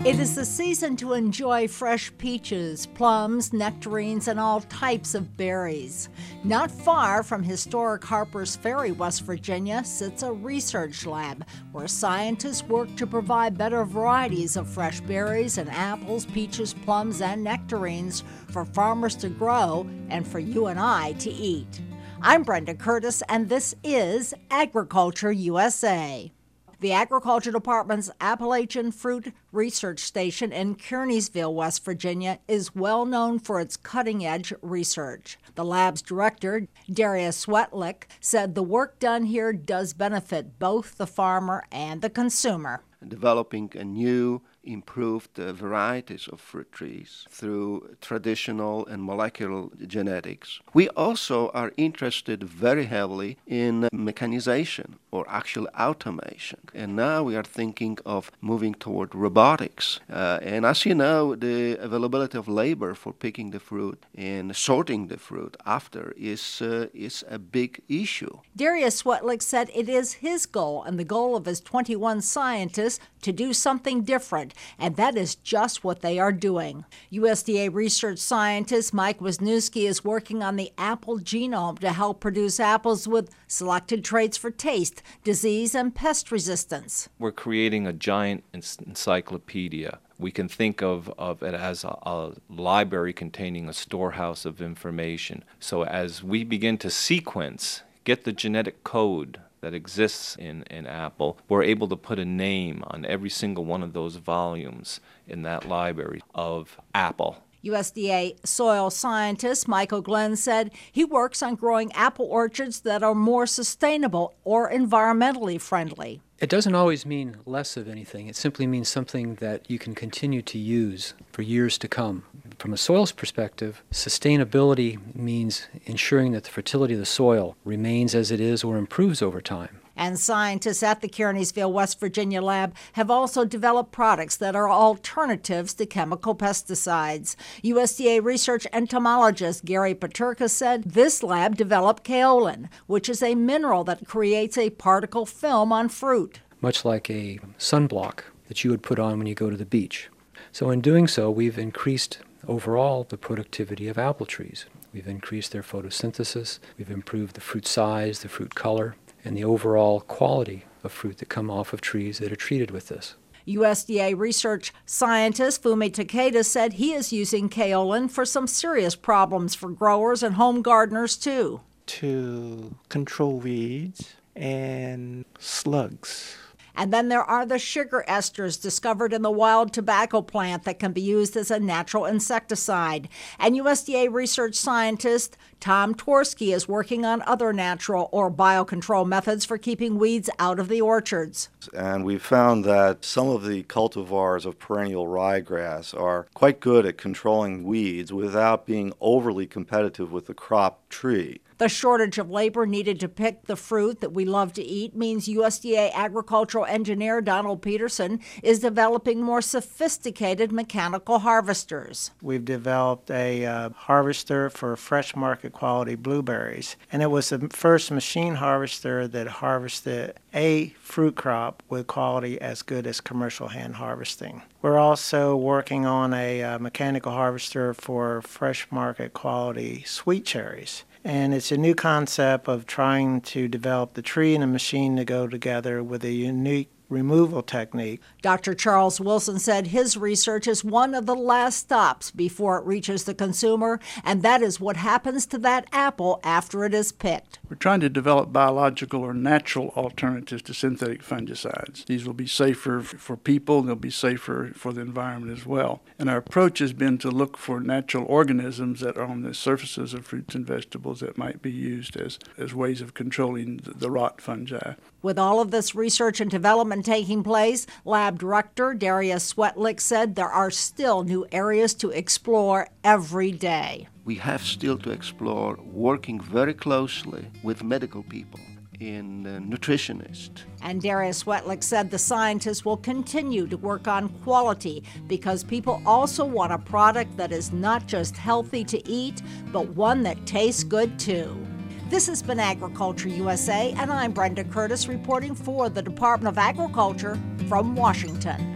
It is the season to enjoy fresh peaches, plums, nectarines, and all types of berries. Not far from historic Harpers Ferry, West Virginia, sits a research lab where scientists work to provide better varieties of fresh berries and apples, peaches, plums, and nectarines for farmers to grow and for you and I to eat. I'm Brenda Curtis, and this is Agriculture USA. The Agriculture Department's Appalachian Fruit Research Station in Kearneysville, West Virginia, is well known for its cutting-edge research. The lab's director, Darius Swetlik, said the work done here does benefit both the farmer and the consumer. Developing a new, improved varieties of fruit trees through traditional and molecular genetics. We also are interested very heavily in mechanization or actual automation. And now we are thinking of moving toward robotics. And as you know, the availability of labor for picking the fruit and sorting the fruit after is a big issue. Darius Swetlik said it is his goal and the goal of his 21 scientists to do something different, and that is just what they are doing. USDA research scientist Mike Wisniewski is working on the apple genome to help produce apples with selected traits for taste, disease, and pest resistance. We're creating a giant encyclopedia. We can think of it as a library containing a storehouse of information. So as we begin to sequence, get the genetic code that exists in apple, we're able to put a name on every single one of those volumes in that library of apple. USDA soil scientist Michael Glenn said he works on growing apple orchards that are more sustainable or environmentally friendly. It doesn't always mean less of anything. It simply means something that you can continue to use for years to come. From a soil's perspective, sustainability means ensuring that the fertility of the soil remains as it is or improves over time. And scientists at the Kearneysville, West Virginia lab have also developed products that are alternatives to chemical pesticides. USDA research entomologist Gary Paterka said this lab developed kaolin, which is a mineral that creates a particle film on fruit. Much like a sunblock that you would put on when you go to the beach. So in doing so, we've increased overall the productivity of apple trees. We've increased their photosynthesis, we've improved the fruit size, the fruit color, and the overall quality of fruit that come off of trees that are treated with this. USDA research scientist Fumi Takeda said he is using kaolin for some serious problems for growers and home gardeners too. To control weeds and slugs. And then there are the sugar esters discovered in the wild tobacco plant that can be used as a natural insecticide. And USDA research scientist Tom Tworski is working on other natural or biocontrol methods for keeping weeds out of the orchards. And we've found that some of the cultivars of perennial ryegrass are quite good at controlling weeds without being overly competitive with the crop tree. The shortage of labor needed to pick the fruit that we love to eat means USDA agricultural engineer Donald Peterson is developing more sophisticated mechanical harvesters. We've developed a harvester for fresh market quality blueberries, and it was the first machine harvester that harvested a fruit crop with quality as good as commercial hand harvesting. We're also working on a mechanical harvester for fresh market quality sweet cherries. And it's a new concept of trying to develop the tree and the machine to go together with a unique removal technique. Dr. Charles Wilson said his research is one of the last stops before it reaches the consumer, and that is what happens to that apple after it is picked. We're trying to develop biological or natural alternatives to synthetic fungicides. These will be safer for people, they'll be safer for the environment as well. And our approach has been to look for natural organisms that are on the surfaces of fruits and vegetables that might be used as ways of controlling the rot fungi. With all of this research and development taking place, lab director Darius Swetlik said there are still new areas to explore every day. We have still to explore working very closely with medical people and nutritionists. And Darius Swetlik said the scientists will continue to work on quality because people also want a product that is not just healthy to eat, but one that tastes good too. This has been Agriculture USA, and I'm Brenda Curtis reporting for the Department of Agriculture from Washington.